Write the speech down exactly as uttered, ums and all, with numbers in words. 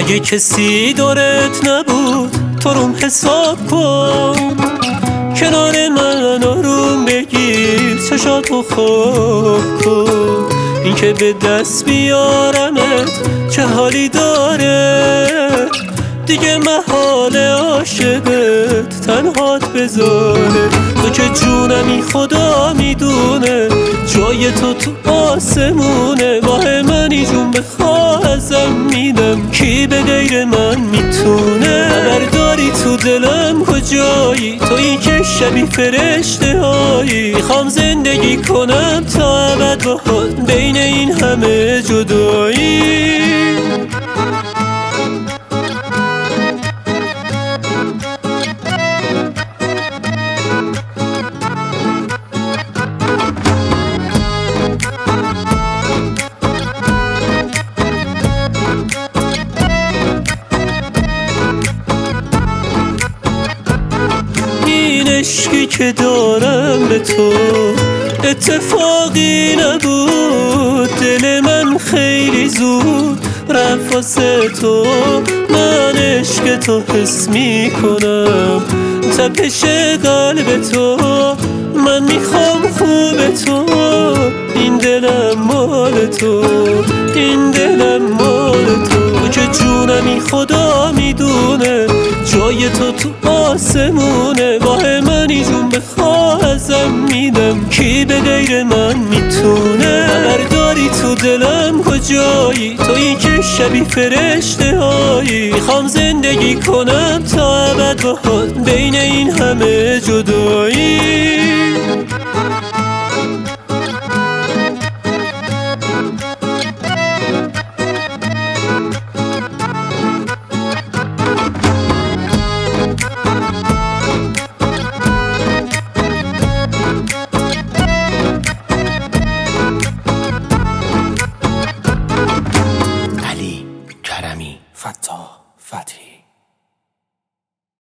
دیگه کسی دورت نبود تو روم حساب کن، کنار من آروم بگیر چشاتو خواب کن. این که به دست بیارمت چه حالی داره، دیگه محال عاشقت تنهات بذاره. تو که جونمی خدا میدونه جای تو تو آسمونه، ماه منی جون بخواه ازم میدم کی به غیر من میتونه. خبرداری تو دلم کجایی تویی که شبیه فرشته هایی، میخوام زندگی کنم تا ابد باهات بین این همه جدایی. عشقی که دارم به تو اتفاقی نبود، دل من خیلی زود رفت واسه تو. من عشق تو حس می کنم تپش قلب تو، من میخوام خوب تو، این دلم مال تو، این دلم مال تو. تو که جونمی خدا میدونه جای تو تو آسمونه، ماه منی جون بخواه ازم میدم کی به غیر من میتونه. خبرداری تو دلم کجایی تویی که شبیه فرشته هایی، میخوام زندگی کنم تا ابد باهات بین این همه جدایی.